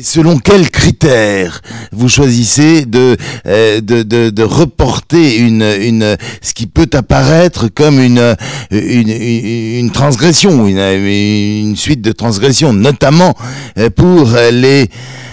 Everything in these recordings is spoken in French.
selon quels critères vous choisissez de reporter ce qui peut apparaître comme une transgression, une suite de transgressions, notamment pour les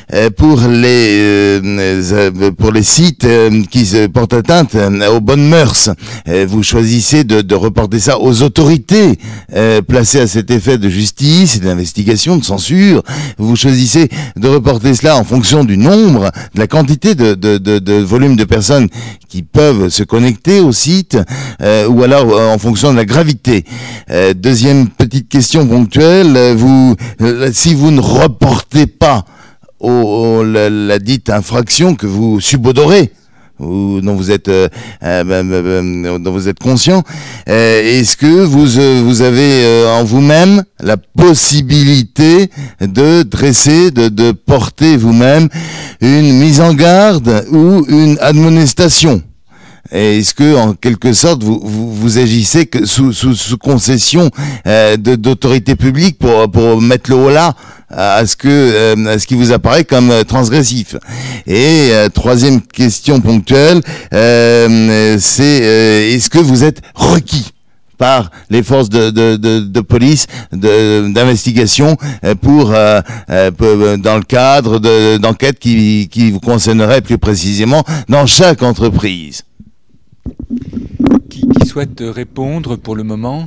sites qui se portent atteinte aux bonnes mœurs. Vous choisissez de reporter ça aux autorités placées à cet effet de justice, d'investigation, de censure. Vous choisissez de reporter cela en fonction du nombre, de la quantité de volume de personnes qui peuvent se connecter au site, ou alors en fonction de la gravité. Deuxième petite question ponctuelle, si vous ne reportez pas la dite infraction que vous subodorez ou dont vous êtes conscient, est-ce que vous avez en vous-même la possibilité de porter vous-même une mise en garde ou une admonestation? Est-ce que, en quelque sorte, vous agissez que sous concession d'autorité publique pour mettre le holà à ce qui vous apparaît comme transgressif? Et troisième question ponctuelle, c'est est-ce que vous êtes requis par les forces de police, d'investigation dans le cadre d'enquêtes qui vous concerneraient plus précisément dans chaque entreprise? Qui souhaite répondre pour le moment?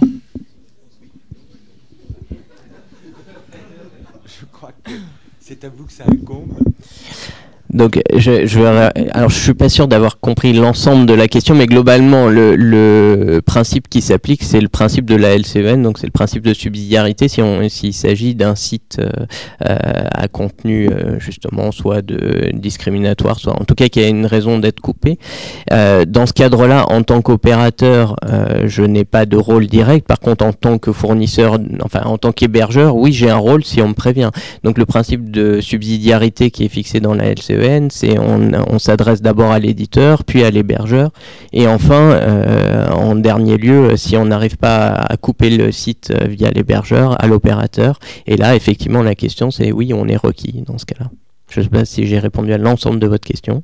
Je crois que c'est à vous que ça incombe. Donc, alors je suis pas sûr d'avoir compris l'ensemble de la question, mais globalement, le principe qui s'applique, c'est le principe de la LCEN, donc c'est le principe de subsidiarité s'il s'agit d'un site à contenu justement soit discriminatoire, soit en tout cas qui a une raison d'être coupé. Dans ce cadre-là, en tant qu'opérateur, je n'ai pas de rôle direct. Par contre, en tant que fournisseur, enfin en tant qu'hébergeur, oui, j'ai un rôle si on me prévient. Donc le principe de subsidiarité qui est fixé dans la LCEN, c'est on s'adresse d'abord à l'éditeur, puis à l'hébergeur, et enfin, en dernier lieu, si on n'arrive pas à couper le site via l'hébergeur, à l'opérateur. Et là, effectivement, la question, c'est oui, on est requis dans ce cas-là. Je ne sais pas si j'ai répondu à l'ensemble de votre question.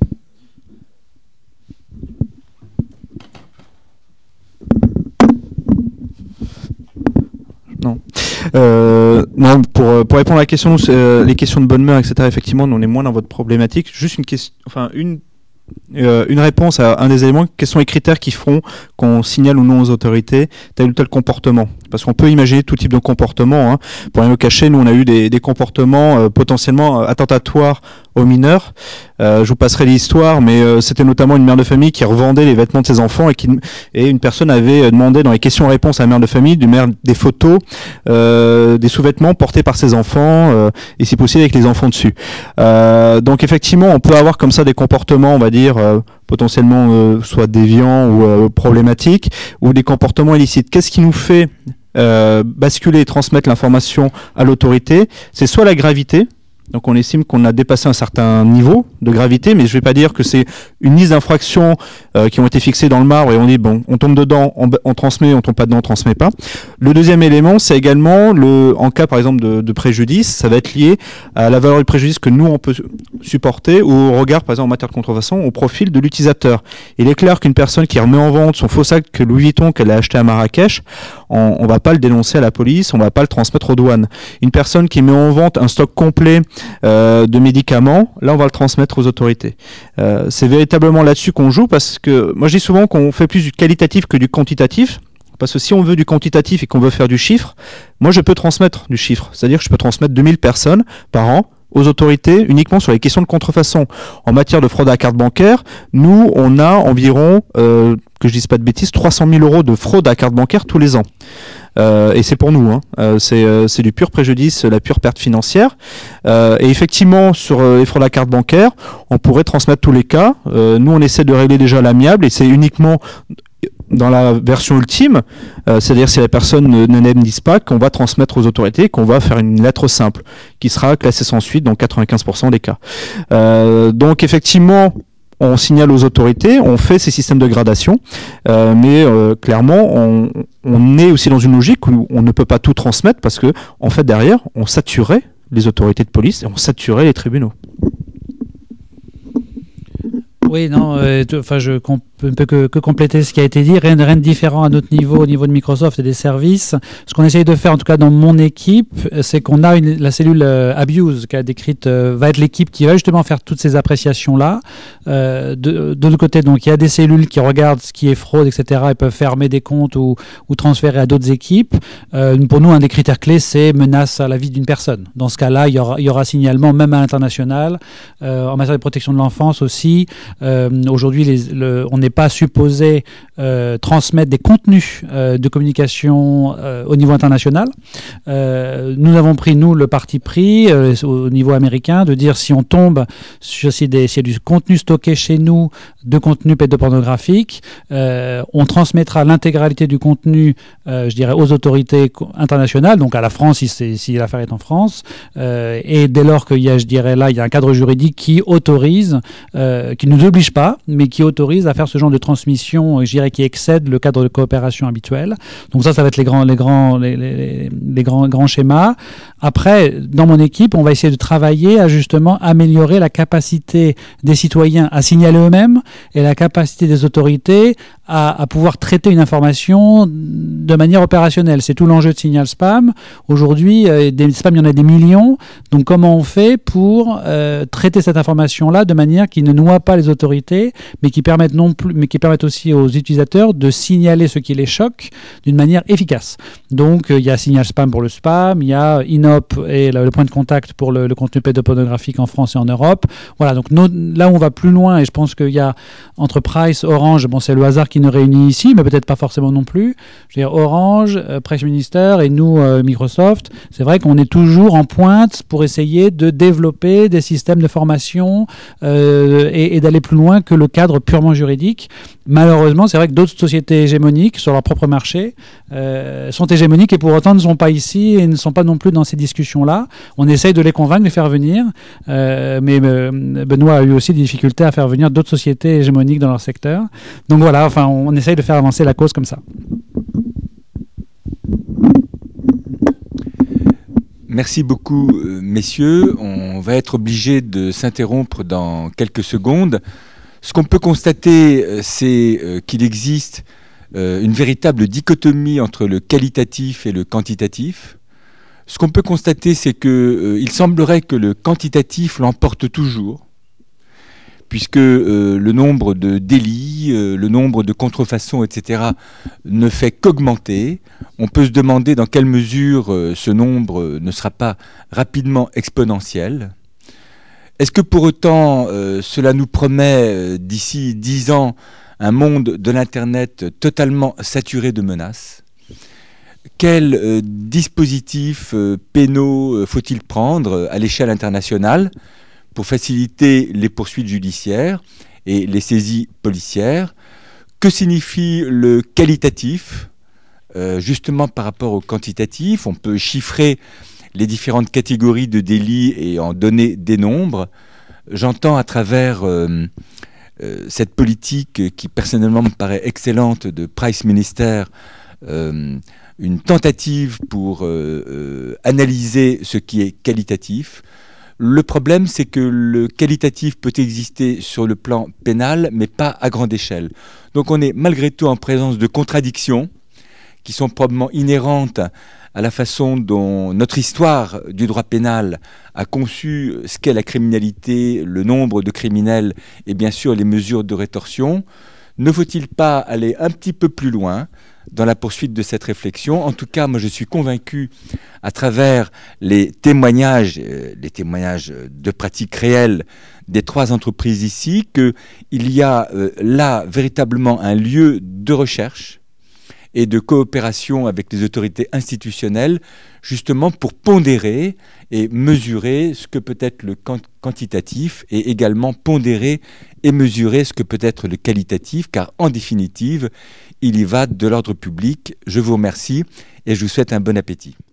Non. Non, pour répondre à la question, les questions de bonne mœurs, etc. Effectivement, on est moins dans votre problématique. Juste une question, une réponse à un des éléments. Quels sont les critères qui feront qu'on signale ou non aux autorités tel ou tel comportement? Parce qu'on peut imaginer tout type de comportement. Pour rien le cacher, nous on a eu des comportements potentiellement attentatoires aux mineurs. Je vous passerai l'histoire, mais c'était notamment une mère de famille qui revendait les vêtements de ses enfants et une personne avait demandé dans les questions-réponses à la mère de famille des photos des sous-vêtements portés par ses enfants et si possible avec les enfants dessus. Donc effectivement, on peut avoir comme ça des comportements, on va dire, potentiellement soit déviants ou problématiques, ou des comportements illicites. Qu'est-ce qui nous fait basculer et transmettre l'information à l'autorité? C'est soit la gravité. Donc on estime qu'on a dépassé un certain niveau de gravité, mais je ne vais pas dire que c'est une liste d'infractions qui ont été fixées dans le marbre et on dit bon, on tombe dedans, on transmet, on tombe pas dedans, on transmet pas. Le deuxième élément, c'est également en cas par exemple de préjudice, ça va être lié à la valeur du préjudice que nous on peut supporter ou au regard par exemple en matière de contrefaçon au profil de l'utilisateur. Il est clair qu'une personne qui remet en vente son faux sac Louis Vuitton qu'elle a acheté à Marrakech, on va pas le dénoncer à la police, on va pas le transmettre aux douanes. Une personne qui met en vente un stock complet de médicaments, là on va le transmettre aux autorités. C'est véritablement là-dessus qu'on joue parce que moi je dis souvent qu'on fait plus du qualitatif que du quantitatif. Parce que si on veut du quantitatif et qu'on veut faire du chiffre, moi je peux transmettre du chiffre. C'est-à-dire que je peux transmettre 2000 personnes par an aux autorités uniquement sur les questions de contrefaçon. En matière de fraude à la carte bancaire, nous, on a environ, que je dise pas de bêtises, 300 000 € de fraude à la carte bancaire tous les ans. Et c'est pour nous, c'est du pur préjudice, la pure perte financière. Et effectivement, sur les fraudes à la carte bancaire, on pourrait transmettre tous les cas. Nous, on essaie de régler déjà l'amiable et c'est uniquement dans la version ultime, c'est-à-dire si la personne n'indemnise pas, qu'on va transmettre aux autorités, qu'on va faire une lettre simple, qui sera classée sans suite dans 95% des cas. Donc effectivement, on signale aux autorités, on fait ces systèmes de gradation, mais clairement, on est aussi dans une logique où on ne peut pas tout transmettre parce que, en fait, derrière, on saturerait les autorités de police et on saturait les tribunaux. Oui, non, je ne peux que compléter ce qui a été dit. Rien de différent à notre niveau, au niveau de Microsoft et des services. Ce qu'on essaye de faire, en tout cas dans mon équipe, c'est qu'on a la cellule Abuse qu'a décrite, va être l'équipe qui va justement faire toutes ces appréciations-là. De l'autre côté, donc, il y a des cellules qui regardent ce qui est fraude, etc. et peuvent fermer des comptes ou transférer à d'autres équipes. Pour nous, un des critères clés, c'est menace à la vie d'une personne. Dans ce cas-là, il y aura signalement, même à l'international. En matière de protection de l'enfance aussi, aujourd'hui, on n'est pas supposé transmettre des contenus de communication au niveau international. Nous avons pris, le parti pris au niveau américain de dire si on tombe sur s'il y a du contenu stocké chez nous, de contenu pédopornographique, on transmettra l'intégralité du contenu, je dirais, aux autorités internationales, donc à la France si l'affaire est en France, et dès lors qu'il y a, je dirais, là, il y a un cadre juridique qui autorise, qui ne nous oblige pas, mais qui autorise à faire ce genre de transmission, je dirais, qui excède le cadre de coopération habituel. Donc ça va être les grands schémas. Après, dans mon équipe, on va essayer de travailler à justement améliorer la capacité des citoyens à signaler eux-mêmes et la capacité des autorités à pouvoir traiter une information de manière opérationnelle. C'est tout l'enjeu de Signal Spam. Aujourd'hui, des spams, il y en a des millions. Donc comment on fait pour traiter cette information-là de manière qui ne noie pas les autorités, mais qui permettent aussi aux utilisateurs de signaler ce qui les choque d'une manière efficace. Donc il y a Signal Spam pour le spam, il y a Inop et le point de contact pour le contenu pédopornographique en France et en Europe. Voilà, donc là où on va plus loin, et je pense qu'il y a entre Price, Orange, bon c'est le hasard qui nous réunit ici, mais peut-être pas forcément non plus. Je veux dire, Orange, Price Minister et nous, Microsoft, c'est vrai qu'on est toujours en pointe pour essayer de développer des systèmes de formation et d'aller plus loin que le cadre purement juridique. Malheureusement, c'est vrai que d'autres sociétés hégémoniques sur leur propre marché sont hégémoniques et pour autant ne sont pas ici et ne sont pas non plus dans ces discussions-là. On essaye de les convaincre, de les faire venir, mais Benoît a eu aussi des difficultés à faire venir d'autres sociétés hégémoniques dans leur secteur. Donc voilà, enfin, on essaye de faire avancer la cause comme ça. Merci beaucoup, messieurs. On va être obligé de s'interrompre dans quelques secondes. Ce qu'on peut constater, c'est qu'il existe une véritable dichotomie entre le qualitatif et le quantitatif. Ce qu'on peut constater, c'est qu'il semblerait que le quantitatif l'emporte toujours, puisque le nombre de délits, le nombre de contrefaçons, etc., ne fait qu'augmenter. On peut se demander dans quelle mesure ce nombre ne sera pas rapidement exponentiel. Est-ce que pour autant, cela nous promet, d'ici 10 ans, un monde de l'Internet totalement saturé de menaces ? Quels dispositifs pénaux faut-il prendre à l'échelle internationale pour faciliter les poursuites judiciaires et les saisies policières? Que signifie le qualitatif, justement par rapport au quantitatif? On peut chiffrer les différentes catégories de délits et en donner des nombres. J'entends à travers cette politique qui personnellement me paraît excellente de Price Minister, une tentative pour analyser ce qui est qualitatif. Le problème, c'est que le qualitatif peut exister sur le plan pénal, mais pas à grande échelle. Donc on est malgré tout en présence de contradictions qui sont probablement inhérentes à la façon dont notre histoire du droit pénal a conçu ce qu'est la criminalité, le nombre de criminels et bien sûr les mesures de rétorsion. Ne faut-il pas aller un petit peu plus loin dans la poursuite de cette réflexion? En tout cas, moi je suis convaincu à travers les témoignages de pratiques réelles des 3 entreprises ici, qu'il y a là véritablement un lieu de recherche et de coopération avec les autorités institutionnelles, justement pour pondérer et mesurer ce que peut être le quantitatif et également pondérer et mesurer ce que peut être le qualitatif, car en définitive, il y va de l'ordre public. Je vous remercie et je vous souhaite un bon appétit.